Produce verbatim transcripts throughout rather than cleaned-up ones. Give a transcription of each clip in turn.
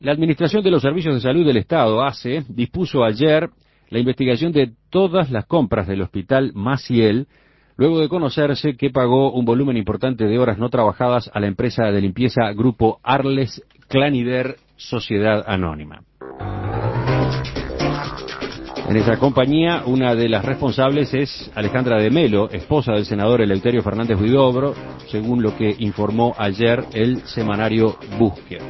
La Administración de los Servicios de Salud del Estado, A C E, dispuso ayer la investigación de todas las compras del Hospital Maciel, luego de conocerse que pagó un volumen importante de horas no trabajadas a la empresa de limpieza Grupo Arles Clanider Sociedad Anónima. En esa compañía, una de las responsables es Alejandra de Melo, esposa del senador Eleuterio Fernández Huidobro, según lo que informó ayer el semanario Búsqueda.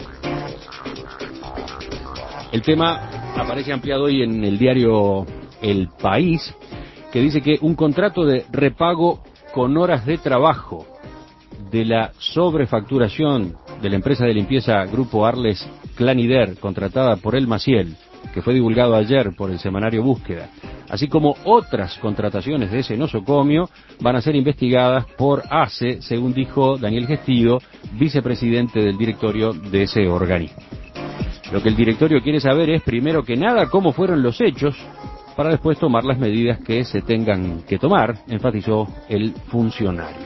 El tema aparece ampliado hoy en el diario El País, que dice que un contrato de repago con horas de trabajo de la sobrefacturación de la empresa de limpieza Grupo Arles Clanider, contratada por el Maciel, que fue divulgado ayer por el semanario Búsqueda, así como otras contrataciones de ese nosocomio, van a ser investigadas por A C E, según dijo Daniel Gestido, vicepresidente del directorio de ese organismo. Lo que el directorio quiere saber es, primero que nada, cómo fueron los hechos, para después tomar las medidas que se tengan que tomar, enfatizó el funcionario.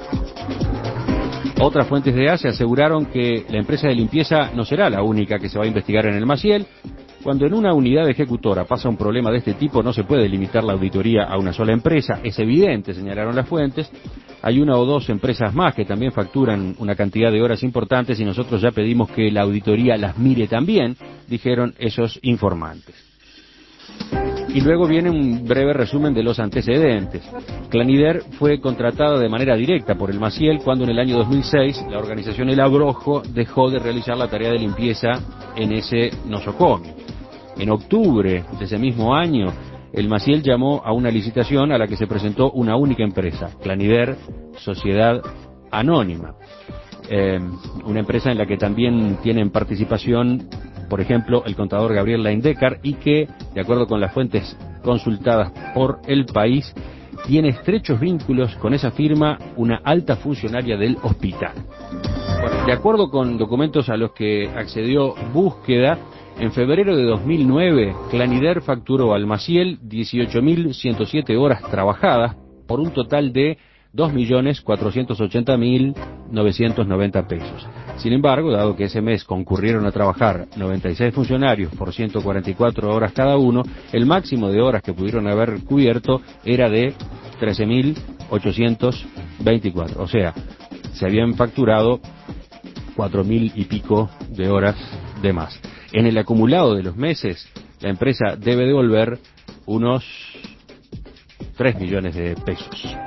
Otras fuentes de A C E aseguraron que la empresa de limpieza no será la única que se va a investigar en el Maciel. Cuando en una unidad ejecutora pasa un problema de este tipo, no se puede limitar la auditoría a una sola empresa. Es evidente, señalaron las fuentes. Hay una o dos empresas más que también facturan una cantidad de horas importantes y nosotros ya pedimos que la auditoría las mire también, dijeron esos informantes. Y luego viene un breve resumen de los antecedentes. Clanider fue contratada de manera directa por el Maciel cuando en el año dos mil seis la organización El Abrojo dejó de realizar la tarea de limpieza en ese nosocomio. En octubre de ese mismo año, el Maciel llamó a una licitación a la que se presentó una única empresa, Clanider Sociedad Anónima, eh, una empresa en la que también tienen participación, por ejemplo, el contador Gabriel Laindecar, y que, de acuerdo con las fuentes consultadas por El País, tiene estrechos vínculos con esa firma una alta funcionaria del hospital. Bueno, de acuerdo con documentos a los que accedió Búsqueda, en febrero de dos mil nueve, Clanider facturó al Maciel dieciocho mil ciento siete horas trabajadas por un total de dos millones cuatrocientos ochenta mil novecientos noventa pesos. Sin embargo, dado que ese mes concurrieron a trabajar noventa y seis funcionarios por ciento cuarenta y cuatro horas cada uno, el máximo de horas que pudieron haber cubierto era de trece mil ochocientos veinticuatro. O sea, se habían facturado cuatro mil y pico de horas de más. En el acumulado de los meses, la empresa debe devolver unos tres millones de pesos.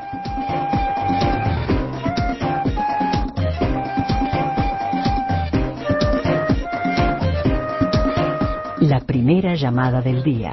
La primera llamada del día.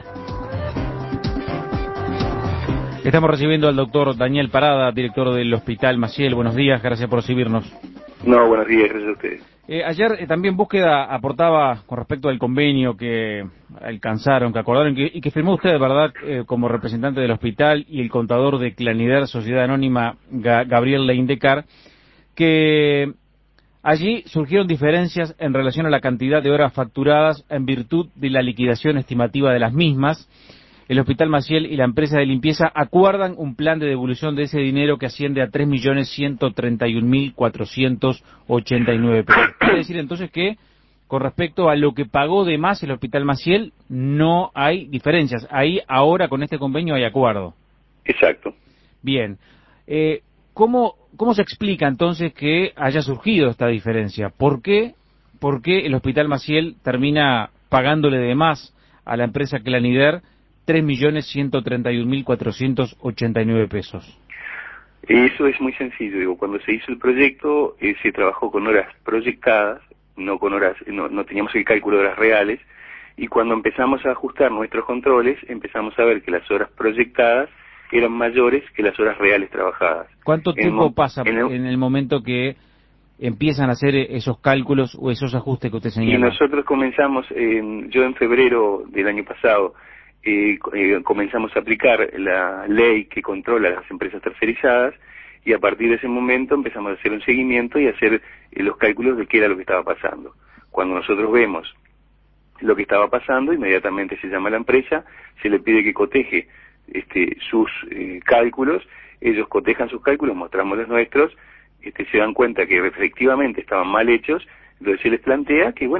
Estamos recibiendo al doctor Daniel Parada, director del Hospital Maciel. Buenos días, gracias por recibirnos. No, buenos días, gracias a ustedes. Eh, ayer eh, también Búsqueda aportaba con respecto al convenio que alcanzaron, que acordaron que, y que firmó usted, de verdad, eh, como representante del hospital y el contador de Clanider Sociedad Anónima, Ga Gabriel Laindecar, que allí surgieron diferencias en relación a la cantidad de horas facturadas en virtud de la liquidación estimativa de las mismas. El Hospital Maciel y la empresa de limpieza acuerdan un plan de devolución de ese dinero que asciende a tres millones ciento treinta y un mil cuatrocientos ochenta y nueve pesos. Quiere decir entonces que con respecto a lo que pagó de más el Hospital Maciel no hay diferencias. Ahí ahora con este convenio hay acuerdo. Exacto. Bien. Eh, ¿cómo, ¿Cómo se explica entonces que haya surgido esta diferencia? ¿Por qué, por qué el Hospital Maciel termina pagándole de más a la empresa Clanider tres millones ciento treinta y un mil cuatrocientos ochenta y nueve pesos? Eso es muy sencillo. Digo, cuando se hizo el proyecto, eh, se trabajó con horas proyectadas, no con horas, no, no teníamos el cálculo de horas reales, y cuando empezamos a ajustar nuestros controles, empezamos a ver que las horas proyectadas eran mayores que las horas reales trabajadas. ¿Cuánto en tiempo el, pasa en el, en el momento que empiezan a hacer esos cálculos o esos ajustes que usted señala? Y nosotros comenzamos, en, yo en febrero del año pasado, Eh, eh, comenzamos a aplicar la ley que controla las empresas tercerizadas, y a partir de ese momento empezamos a hacer un seguimiento y a hacer eh, los cálculos de qué era lo que estaba pasando. Cuando nosotros vemos lo que estaba pasando, inmediatamente se llama a la empresa, se le pide que coteje este, sus eh, cálculos, ellos cotejan sus cálculos, mostramos los nuestros, este, se dan cuenta que efectivamente estaban mal hechos, entonces se les plantea que, bueno,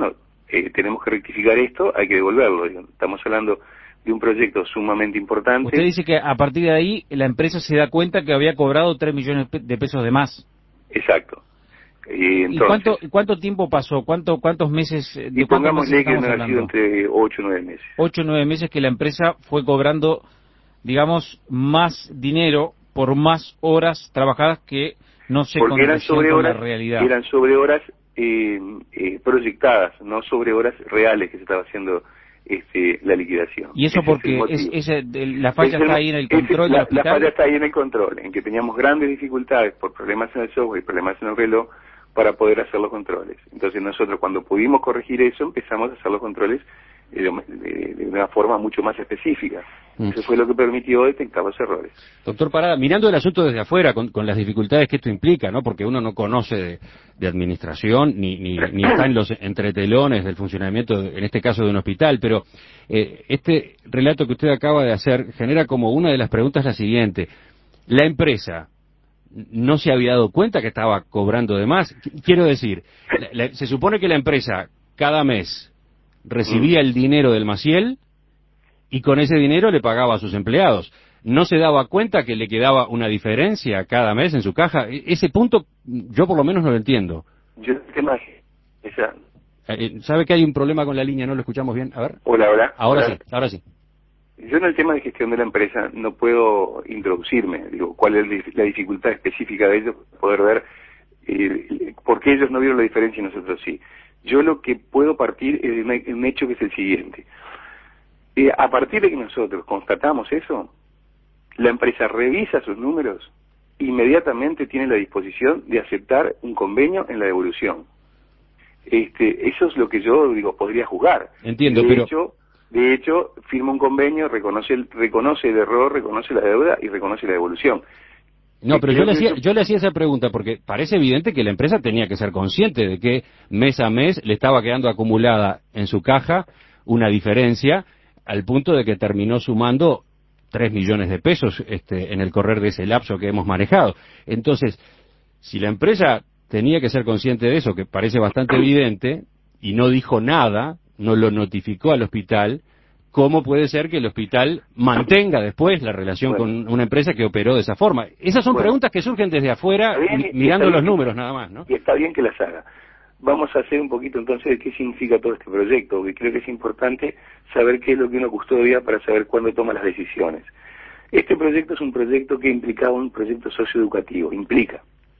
eh, tenemos que rectificar esto, hay que devolverlo. Digo. Estamos hablando de un proyecto sumamente importante. Usted dice que a partir de ahí la empresa se da cuenta que había cobrado tres millones de pesos de más. Exacto. Y, entonces, ¿Y cuánto, cuánto tiempo pasó? ¿Cuánto, ¿Cuántos meses? De y pongámosle que no ha sido entre ocho o nueve meses. Ocho o nueve meses que la empresa fue cobrando, digamos, más dinero por más horas trabajadas que no se Porque eran sobre con horas, la realidad. Eran sobre horas eh, eh, proyectadas, no sobre horas reales que se estaba haciendo este, la liquidación. ¿Y eso ese porque es es, es, la falla es está el, ahí en el control la, del hospital? La falla está ahí en el control, en que teníamos grandes dificultades por problemas en el software y problemas en el reloj para poder hacer los controles. Entonces nosotros cuando pudimos corregir eso empezamos a hacer los controles de, de, de una forma mucho más específica. Mm. Eso fue lo que permitió detectar los errores. Doctor Parada, mirando el asunto desde afuera, con, con las dificultades que esto implica, ¿no? Porque uno no conoce de, de administración, ni, ni, ni está en los entretelones del funcionamiento, de, en este caso, de un hospital, pero eh, este relato que usted acaba de hacer genera como una de las preguntas la siguiente. La empresa no se había dado cuenta que estaba cobrando de más. Quiero decir, la, la, se supone que la empresa cada mes recibía el dinero del Maciel y con ese dinero le pagaba a sus empleados. ¿No se daba cuenta que le quedaba una diferencia cada mes en su caja? Ese punto yo por lo menos no lo entiendo. Yo el tema esa... ¿Sabe que hay un problema con la línea? ¿No lo escuchamos bien? A ver. Hola, hola. Ahora hola. sí, ahora sí. Yo en el tema de gestión de la empresa no puedo introducirme, digo, cuál es la dificultad específica de ellos, poder ver eh, por qué ellos no vieron la diferencia y nosotros sí. Yo lo que puedo partir es de un hecho que es el siguiente. Eh, a partir de que nosotros constatamos eso, la empresa revisa sus números, inmediatamente tiene la disposición de aceptar un convenio en la devolución. Este, eso es lo que yo digo podría juzgar. Entiendo, de pero... hecho, de hecho, firma un convenio, reconoce el, reconoce el error, reconoce la deuda y reconoce la devolución. No, pero yo le, hacía, yo le hacía esa pregunta porque parece evidente que la empresa tenía que ser consciente de que mes a mes le estaba quedando acumulada en su caja una diferencia al punto de que terminó sumando tres millones de pesos este, en el correr de ese lapso que hemos manejado. Entonces, si la empresa tenía que ser consciente de eso, que parece bastante evidente, y no dijo nada, no lo notificó al hospital, ¿cómo puede ser que el hospital mantenga después la relación bueno. con una empresa que operó de esa forma? Esas son bueno. preguntas que surgen desde afuera, bien, mirando los números que, nada más, ¿no? Y está bien que las haga. Vamos a hacer un poquito entonces de qué significa todo este proyecto, porque creo que es importante saber qué es lo que uno custodia para saber cuándo toma las decisiones. Este proyecto es un proyecto que implicaba un proyecto socioeducativo, implica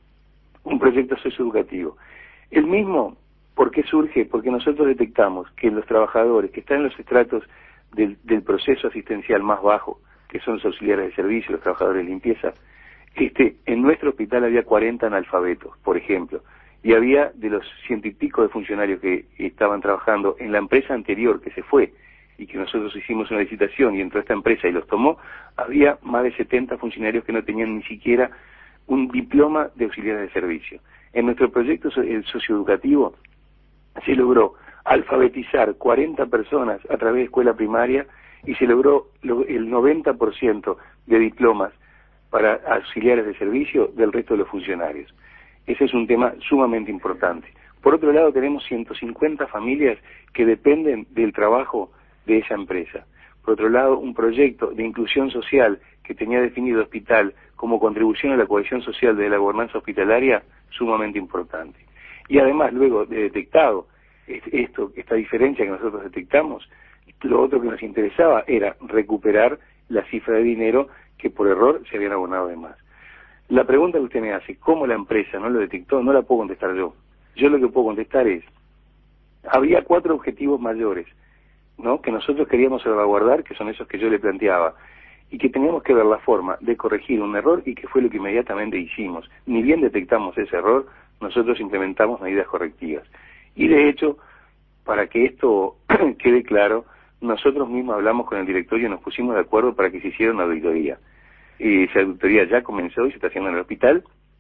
un proyecto socioeducativo. El mismo, ¿por qué surge? Porque nosotros detectamos que los trabajadores que están en los estratos del, del proceso asistencial más bajo, que son los auxiliares de servicio, los trabajadores de limpieza, este, en nuestro hospital había cuarenta analfabetos, por ejemplo, y había de los ciento y pico de funcionarios que estaban trabajando en la empresa anterior que se fue y que nosotros hicimos una licitación y entró esta empresa y los tomó, había más de setenta funcionarios que no tenían ni siquiera un diploma de auxiliares de servicio. En nuestro proyecto el socioeducativo se logró alfabetizar cuarenta personas a través de escuela primaria y se logró el noventa por ciento de diplomas para auxiliares de servicio del resto de los funcionarios. Ese es un tema sumamente importante. Por otro lado, tenemos ciento cincuenta familias que dependen del trabajo de esa empresa. Por otro lado, un proyecto de inclusión social que tenía definido hospital como contribución a la cohesión social de la gobernanza hospitalaria, sumamente importante. Y además, luego de detectado esto, esta diferencia que nosotros detectamos, lo otro que nos interesaba era recuperar la cifra de dinero que por error se habían abonado de más. La pregunta que usted me hace, ¿cómo la empresa no lo detectó? No la puedo contestar yo. Yo lo que puedo contestar es, había cuatro objetivos mayores, ¿no?, que nosotros queríamos salvaguardar, que son esos que yo le planteaba, y que teníamos que ver la forma de corregir un error y que fue lo que inmediatamente hicimos. Ni bien detectamos ese error, nosotros implementamos medidas correctivas. Y de hecho, para que esto quede claro, nosotros mismos hablamos con el directorio y nos pusimos de acuerdo para que se hiciera una auditoría. Y esa auditoría ya comenzó y se está haciendo en el hospital,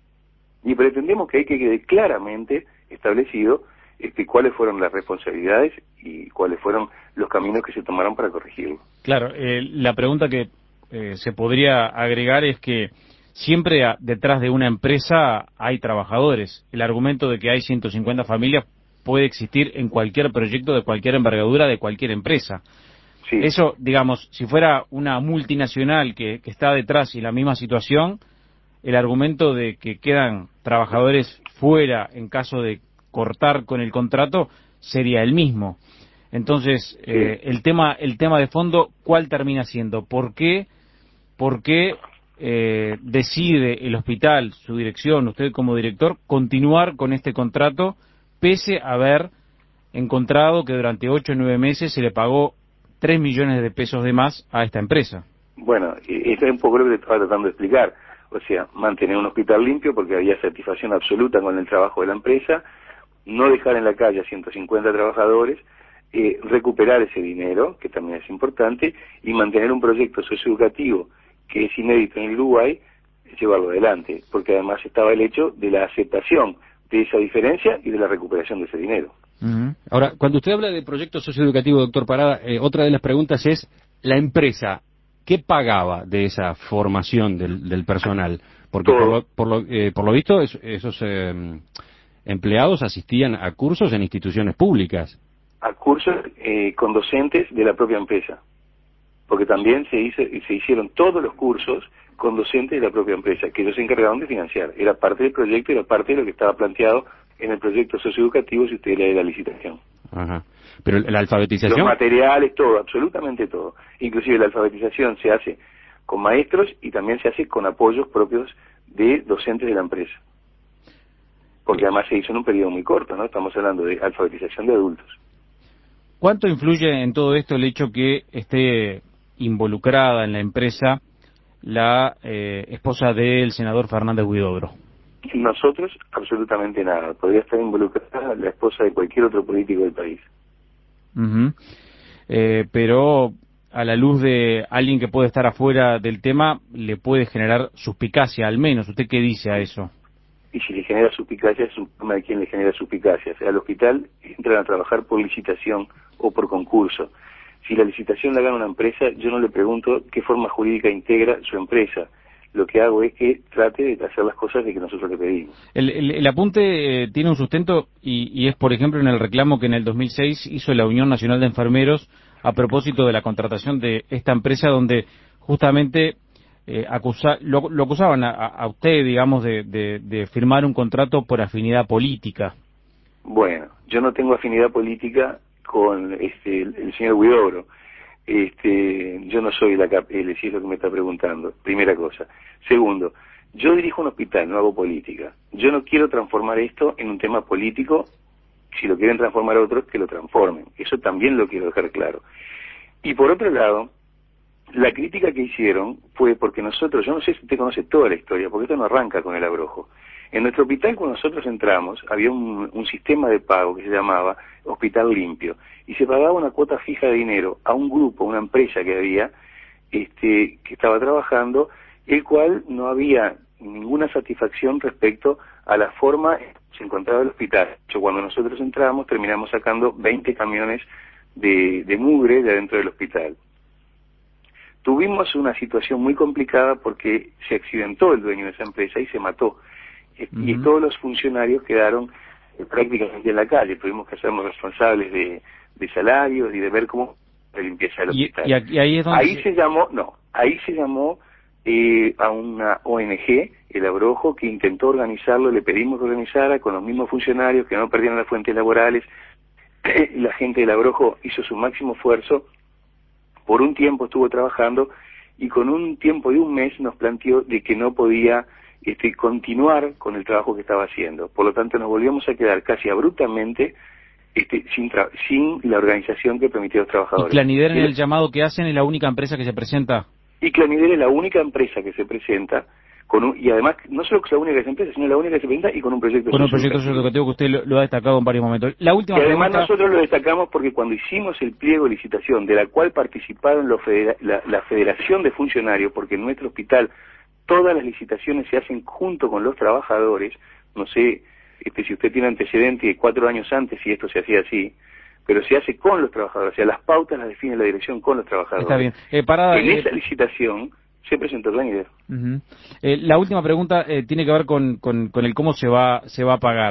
y pretendemos que hay que quede claramente establecido este, cuáles fueron las responsabilidades y cuáles fueron los caminos que se tomaron para corregirlo. Claro, eh, la pregunta que eh, se podría agregar es que siempre a, detrás de una empresa hay trabajadores. El argumento de que hay ciento cincuenta familias puede existir en cualquier proyecto de cualquier envergadura de cualquier empresa. Sí. Eso, digamos, si fuera una multinacional que, que está detrás y la misma situación, el argumento de que quedan trabajadores fuera en caso de cortar con el contrato sería el mismo. Entonces, Sí. eh, el tema el tema de fondo, ¿cuál termina siendo? ¿Por qué, por qué eh, decide el hospital, su dirección, usted como director, continuar con este contrato pese a haber encontrado que durante ocho o nueve meses se le pagó tres millones de pesos de más a esta empresa? Bueno, y eso es un poco lo que te estaba tratando de explicar. O sea, mantener un hospital limpio porque había satisfacción absoluta con el trabajo de la empresa, no dejar en la calle a ciento cincuenta trabajadores, eh, recuperar ese dinero, que también es importante, y mantener un proyecto socioeducativo que es inédito en el Uruguay, llevarlo adelante, porque además estaba el hecho de la aceptación de esa diferencia y de la recuperación de ese dinero. Uh-huh. Ahora, cuando usted habla de proyecto socioeducativo, doctor Parada, eh, otra de las preguntas es, la empresa, ¿qué pagaba de esa formación del, del personal? Porque por lo, por lo, eh, por lo visto es, esos eh, empleados asistían a cursos en instituciones públicas. A cursos eh, con docentes de la propia empresa, porque también se, hizo, se hicieron todos los cursos con docentes de la propia empresa, que ellos se encargaron de financiar. Era parte del proyecto, era parte de lo que estaba planteado en el proyecto socioeducativo si usted lee la licitación. Ajá. Pero la alfabetización... Los materiales, todo, absolutamente todo. Inclusive la alfabetización se hace con maestros y también se hace con apoyos propios de docentes de la empresa. Porque además se hizo en un periodo muy corto, ¿no? Estamos hablando de alfabetización de adultos. ¿Cuánto influye en todo esto el hecho que esté involucrada en la empresa la eh, esposa del senador Fernández Huidobro? Nosotros, absolutamente nada. Podría estar involucrada la esposa de cualquier otro político del país. Uh-huh. eh, pero a la luz de alguien que puede estar afuera del tema, le puede generar suspicacia, al menos. ¿Usted qué dice a eso? Y si le genera suspicacia, es un tema de quién le genera suspicacia. O sea, al hospital entran a trabajar por licitación o por concurso. Si la licitación la gana una empresa, yo no le pregunto qué forma jurídica integra su empresa. Lo que hago es que trate de hacer las cosas de que nosotros le pedimos. El, el, el apunte eh, tiene un sustento y, y es, por ejemplo, en el reclamo que en el dos mil seis hizo la Unión Nacional de Enfermeros a propósito de la contratación de esta empresa, donde justamente eh, acusa, lo, lo acusaban a, a usted, digamos, de, de, de firmar un contrato por afinidad política. Bueno, yo no tengo afinidad política con este el, el señor Huidobro. Este, yo no soy la cap el si es lo que me está preguntando, primera cosa. Segundo, yo dirijo un hospital, no hago política. Yo no quiero transformar esto en un tema político. Si lo quieren transformar a otros, que lo transformen. Eso también lo quiero dejar claro. Y por otro lado, la crítica que hicieron fue porque nosotros, yo no sé si usted conoce toda la historia, porque esto no arranca con el abrojo. En nuestro hospital, cuando nosotros entramos, había un, un sistema de pago que se llamaba Hospital Limpio, y se pagaba una cuota fija de dinero a un grupo, una empresa que había, este, que estaba trabajando, el cual no había ninguna satisfacción respecto a la forma en que se encontraba el hospital. De hecho, cuando nosotros entramos, terminamos sacando veinte camiones de, de mugre de adentro del hospital. Tuvimos una situación muy complicada porque se accidentó el dueño de esa empresa y se mató. Uh-huh. Y todos los funcionarios quedaron eh, prácticamente en la calle. Tuvimos que hacernos responsables de, de salarios y de ver cómo se limpieza el hospital. Y, y, aquí, ahí es donde ahí se... se llamó, no, ahí se llamó eh, a una O N G, el Abrojo, que intentó organizarlo, le pedimos que organizara con los mismos funcionarios, que no perdieran las fuentes laborales. La gente del Abrojo hizo su máximo esfuerzo, por un tiempo estuvo trabajando y con un tiempo de un mes nos planteó de que no podía Este, continuar con el trabajo que estaba haciendo. Por lo tanto, nos volvíamos a quedar casi abruptamente este, sin, tra sin la organización que permitía a los trabajadores. ¿Y Clanider en el llamado que hacen es la única empresa que se presenta? Y Clanider es la única empresa que se presenta, con un, y además no solo que es la única que se presenta, sino la única que se presenta y con un proyecto Con un proyecto socioeducativo que usted lo, lo ha destacado en varios momentos. La última y además pregunta... nosotros lo destacamos porque cuando hicimos el pliego de licitación, de la cual participaron los federa la, la Federación de Funcionarios, porque en nuestro hospital todas las licitaciones se hacen junto con los trabajadores. No sé este, si usted tiene antecedente de cuatro años antes si esto se hacía así, pero se hace con los trabajadores. O sea, las pautas las define la dirección con los trabajadores. Está bien. Eh, para, en eh... esa licitación se presentó Clanider. Uh-huh. eh, la última pregunta eh, tiene que ver con, con, con el cómo se va se va a pagar.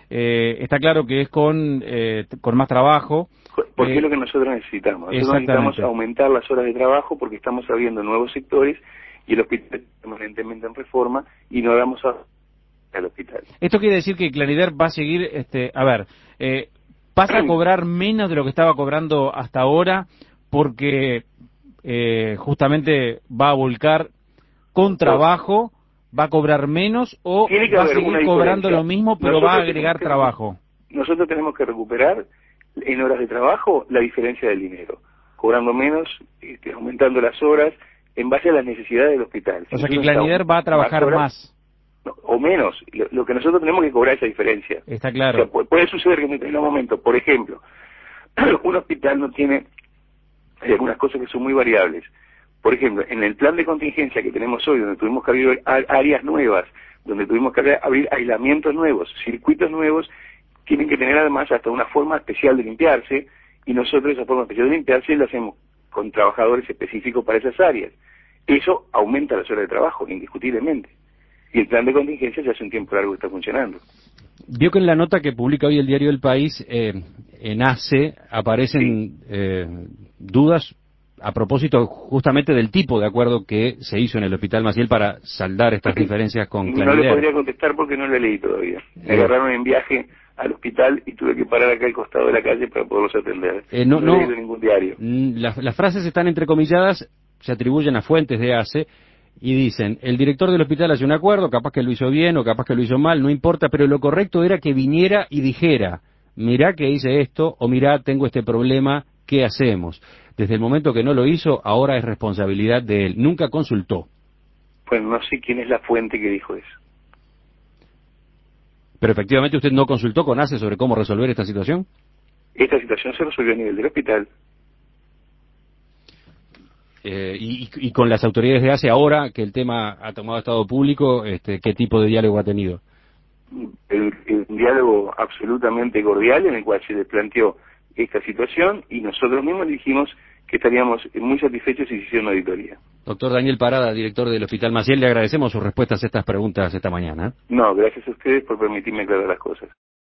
eh, está claro que es con, eh, con más trabajo. Porque eh, es lo que nosotros necesitamos. Nosotros necesitamos aumentar las horas de trabajo porque estamos abriendo nuevos sectores y el hospital está permanentemente en reforma y no damos a al hospital. Esto quiere decir que Clanider va a seguir, este, a ver, eh, pasa a cobrar menos de lo que estaba cobrando hasta ahora porque eh, justamente va a volcar con trabajo, va a cobrar menos o va a seguir cobrando lo mismo pero nosotros va a agregar que, trabajo. Nosotros tenemos que recuperar en horas de trabajo la diferencia del dinero, cobrando menos, este, aumentando las horas en base a las necesidades del hospital. Si o sea que Clanider va a trabajar más. Horas, más. No, o menos, lo, lo que nosotros tenemos que cobrar esa diferencia. Está claro. O sea, puede, puede suceder que en determinado momento, por ejemplo, un hospital no tiene, hay algunas cosas que son muy variables. Por ejemplo, en el plan de contingencia que tenemos hoy, donde tuvimos que abrir áreas nuevas, donde tuvimos que abrir aislamientos nuevos, circuitos nuevos, tienen que tener además hasta una forma especial de limpiarse, y nosotros esa forma especial de limpiarse la hacemos con trabajadores específicos para esas áreas. Eso aumenta las horas de trabajo, indiscutiblemente. Y el plan de contingencia ya hace un tiempo largo que está funcionando. Vio que en la nota que publica hoy el diario El País, eh, en A C E aparecen sí. eh, dudas a propósito justamente del tipo de acuerdo que se hizo en el Hospital Maciel para saldar estas diferencias con Clanider. No le podría contestar porque no lo he leído todavía. Me eh. agarraron en viaje al hospital y tuve que parar acá al costado de la calle para poderlos atender. Eh, no, no, no he leído ningún diario. Las, las frases están entrecomilladas, se atribuyen a fuentes de A C E y dicen, el director del hospital hace un acuerdo, capaz que lo hizo bien o capaz que lo hizo mal, no importa, pero lo correcto era que viniera y dijera, mirá que hice esto o mirá, tengo este problema, ¿qué hacemos? Desde el momento que no lo hizo, ahora es responsabilidad de él. Nunca consultó. Pues no sé quién es la fuente que dijo eso. Pero efectivamente usted no consultó con A C E sobre cómo resolver esta situación. Esta situación se resolvió a nivel del hospital. Eh, y, y con las autoridades de A C E ahora que el tema ha tomado estado público, este, ¿qué tipo de diálogo ha tenido? El, el diálogo absolutamente cordial en el cual se le planteó esta situación y nosotros mismos dijimos que estaríamos muy satisfechos si se hiciera una auditoría. Doctor Daniel Parada, director del Hospital Maciel, le agradecemos sus respuestas a estas preguntas esta mañana. No, gracias a ustedes por permitirme aclarar las cosas.